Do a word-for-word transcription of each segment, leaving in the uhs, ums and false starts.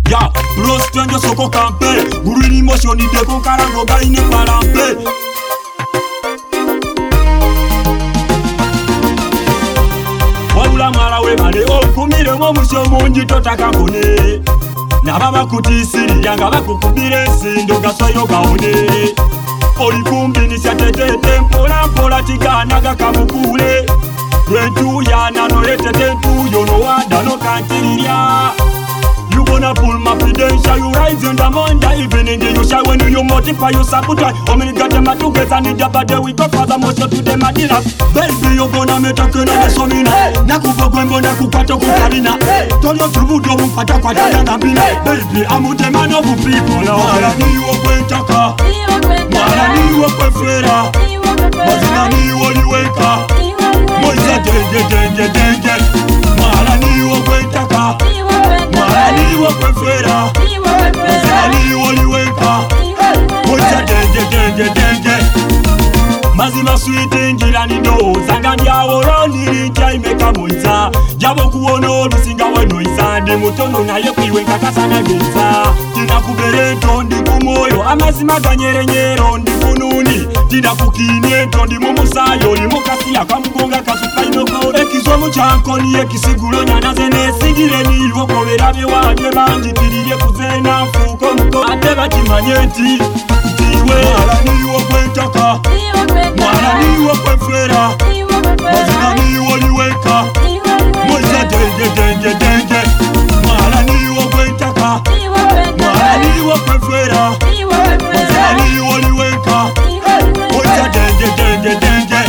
Ya, bros tenjo soko kampe Guruni moshoni deko karango gaine parampe Wabula mwala we male okumire mwa musho munji totaka kone Nababa kutisiri yanga bakukubire sindo gaswayo gaone Oli kumbi nisya tetete mpola mpola tiganaga kamukule Rentu ya nano lete tentu yono wada no kantiria You gonna pull my credential, you rise in the Monday evening, you shine when you multiply, you sabotage. How many got them at together, need a bad day, we go for the most to them at dinner. Baby, you gonna make a kena de somina. Nakuba gwembo na kupato kukarina. Toyo trubu domu pata kwa dada na bina. Baby, I'm the man of people. Mara ni wakwe ntaka, mara ni wakwe frera, mazina ni waliweka, moiza denge denge denge. Mara ni wakwe ntaka, mara ni wakwe frera, mazina ni waliweka, moiza denge denge denge. Mazima sweet ngira ni do zanga ndia oroni rinja imeka moiza jabo kuono lusinga wano isande mutono na ye kwiwenga kasana genza tina kubere tondi kumoyo amazima ganyere nyero ndi fununi tina kukine tondi mumusayo ni mukasi akamugonga kasupa inoko ekizwa muchanko ni ekisigulo nyana zene sigire ni ilwo kobera bye wanye banji tirire kuzena fuko muko ateba kimanyenti tiwe ala ni wo kwentaka mwana ni wakwe frera, mazina ni waliweka, moiza denge denge denge. Mwana ni wakwe ntaka, mwana ni wakwe frera, mazina ni waliweka, moiza denge denge denge.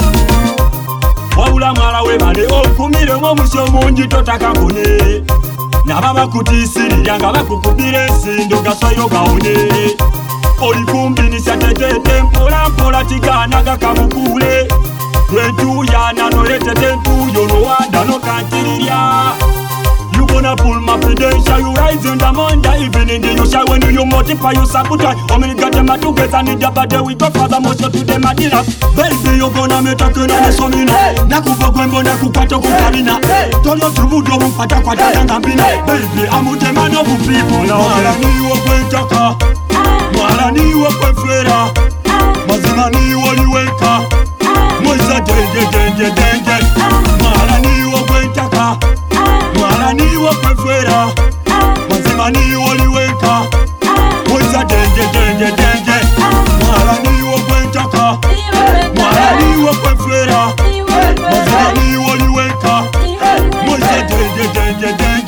Wabula mwala we male okumire mwa musho munji totaka kone Nababa kutisiri yanga bakukubire sindo gaswayo gaone Oli kumbi nisya tetete mpola mpola tiganaga kamukule Rentu ya nano lete tentu yono wada no kantiria You gonna pull my credential, you rise in the Monday evening, you shine when you multiply, you sabotage. How many got them at together, need a bad day, we go for the most to them at dinner. Baby, you gonna make a kena de somina. Nakuba gwembo na kupato kukarina. Toyo trubu domu pata kwa dada na bina. Baby, I'm the man of people. Mwana ni wakwe ntaka, mwana ni wakwe frera, mazina ni waliweka, moiza denge denge denge. Mwana ni wakwe ntaka, mwana ni wakwe frera, mazima ni waliweka, moiza denge denge denge. Mwana ni wakwe ntaka, mwana ni wakwe frera, mazima ni waliweka, moiza denge denge denge.